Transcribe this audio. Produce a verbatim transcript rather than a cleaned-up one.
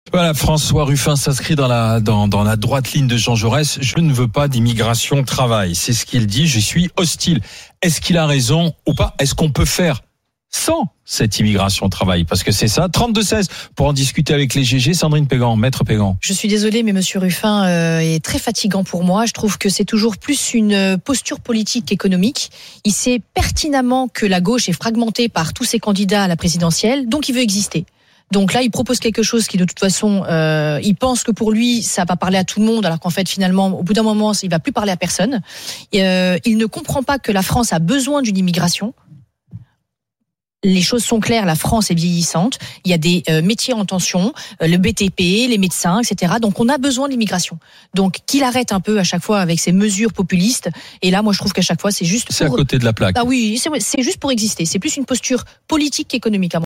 Voilà, François Ruffin s'inscrit dans la, dans, dans la droite ligne de Jean Jaurès. Je ne veux pas d'immigration travail. C'est ce qu'il dit. Je suis hostile. Est-ce qu'il a raison ou pas? Est-ce qu'on peut faire sans cette immigration travail? Parce que c'est ça. trente-deux seize pour en discuter avec les G G. Sandrine Pégan, maître Pégan. Je suis désolée, mais Monsieur Ruffin euh, est très fatigant pour moi. Je trouve que c'est toujours plus une posture politique qu'économique. Il sait pertinemment que la gauche est fragmentée par tous ses candidats à la présidentielle, donc il veut exister. Donc là, il propose quelque chose qui, de toute façon, euh, il pense que pour lui, ça va parler à tout le monde, alors qu'en fait, finalement, au bout d'un moment, il va plus parler à personne. Et, euh, il ne comprend pas que la France a besoin d'une immigration. Les choses sont claires, la France est vieillissante, il y a des euh, métiers en tension, euh, le B T P, les médecins, et cetera. Donc on a besoin de l'immigration. Donc qu'il arrête un peu à chaque fois avec ses mesures populistes. Et là, moi je trouve qu'à chaque fois c'est juste pour... C'est à côté de la plaque. Ah oui, c'est, c'est juste pour exister. C'est plus une posture politique qu'économique à mon